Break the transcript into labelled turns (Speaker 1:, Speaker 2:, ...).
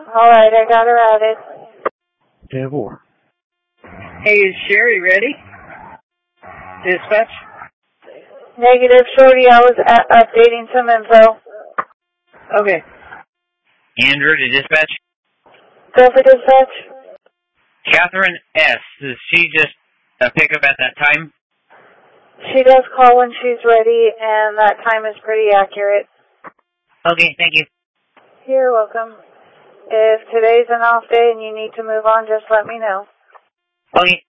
Speaker 1: Alright, I got her added.
Speaker 2: Devor.
Speaker 3: Hey, is Sherry ready? Dispatch?
Speaker 1: Negative, Shorty. I was updating some info.
Speaker 3: Okay.
Speaker 4: Andrew to dispatch.
Speaker 1: Go for dispatch.
Speaker 4: Catherine S. Does she just pick up at that time?
Speaker 1: She does call when she's ready, and that time is pretty accurate.
Speaker 4: Okay, thank you.
Speaker 1: You're welcome. If today's an off day and you need to move on, just let me know.
Speaker 4: Okay.